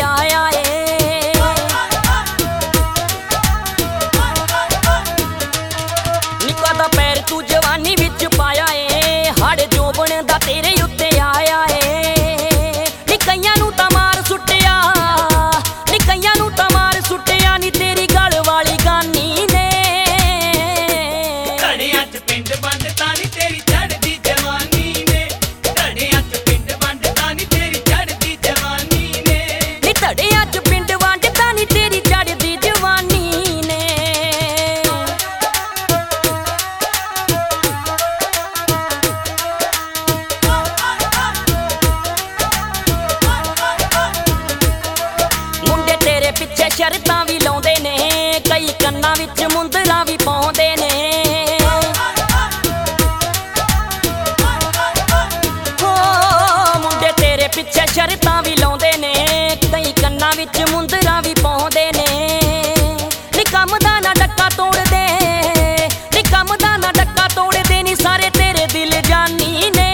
ਆਇਆ ਏ। ਨਿੱਕਾ ਦਾ ਪੈਰ ਤੂੰ ਜਵਾਨੀ ਵਿੱਚ ਪਾਇਆ ਏ, ਹੜ ਜੋਬਣ ਦਾ ਤੇਰੇ ਉੱਤੇ ਆਇਆ ਏ। ਨੀ ਕਈਆਂ ਨੂੰ ਤਾਂ ਮਾਰ ਸੁੱਟਿਆ, ਨੀ ਕਈਆਂ ਨੂੰ ਤਾਂ ਮਾਰ ਸੁੱਟਿਆ ਨੀ ਤੇਰੀ ਗਲ ਵਾਲੀ ਗਾਨੀ ਨੇ। ਧੜਿਆਂ 'ਚ ਪਿੰਡ ਵੰਡਤਾ ਨੀ ਤੇਰੀ ਚੜ੍ਹਦੀ ਜਵਾਨੀ ਨੇ, ਧੜਿਆਂ 'ਚ ਪਿੰਡ ਵੰਡਤਾ ਨੀ ਤੇਰੀ ਚੜ੍ਹਦੀ ਜਵਾਨੀ ਨੇ। ਨੀ ਧੜਿਆਂ 'ਚ ਪਿੰਡ ਵੰਡਤਾ ਨੀ ਤੇਰੀ ਚੜ੍ਹਦੀ ਜਵਾਨੀ ਨੇ। ਮੁੰਡੇ ਤੇਰੇ ਪਿੱਛੇ ਸ਼ਰਤਾਂ ਵੀ ਲਾਉਂਦੇ ਨੇ, ਕਈ ਕੰਨਾਂ ਵਿੱਚ ਮੁੰਦਰਾਂ ਵੀ ਪਾਉਂਦੇ ਨੇ। ਮੁੰਡੇ ਤੇਰੇ ਪਿੱਛੇ ਸ਼ਰਤਾਂ ਵੀ ਲਾਉਂਦੇ ਨੇ, ਕਈ ਕੰਨਾਂ ਵਿੱਚ ਮੁੰਦਰਾਂ ਵੀ ਪਾਉਂਦੇ ਨੇ। ਨੀ ਕੰਮ ਦਾ ਨਾ ਡੱਕਾ ਤੋੜਦੇ, ਨੀ ਕੰਮ ਦਾ ਨਾ ਡੱਕਾ ਤੋੜਦੇ ਨੀ ਸਾਰੇ ਤੇਰੇ ਦਿਲ ਜਾਨੀ ਨੇ।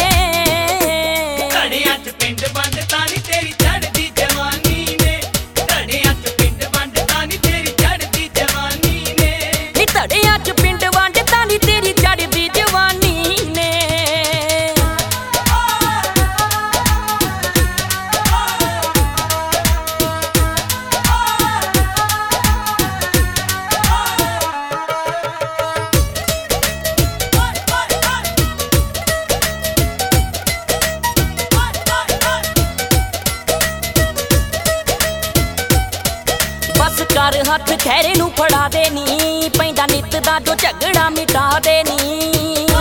ਧੜਿਆਂ 'ਚ ਪਿੰਡ ਵੰਡਤਾ ਨੀ ਤੇਰੀ ਚੜ੍ਹਦੀ ਜਵਾਨੀ ਨੇ, ਧੜਿਆਂ 'ਚ ਪਿੰਡ ਵੰਡਤਾ ਨੀ ਤੇਰੀ ਚੜ੍ਹਦੀ ਜਵਾਨੀ ਨੇ। ਨੀ ਧੜਿਆਂ 'ਚ ਪਿੰਡ ਵੰਡਤਾ ਨੀ ਤੇਰੀ ਚੜ੍ਹਦੀ ਜਵਾਨੀ ਨੇ। ਬਸ ਕਰ ਹੱਥ ਖਹਿਰੇ ਨੂੰ ਫੜਾ ਦੇ ਨੀ, ਪੈਂਦਾ ਨਿੱਤ ਦਾ ਜੋ ਝਗੜਾ ਮਿਟਾ ਦੇ ਨੀ।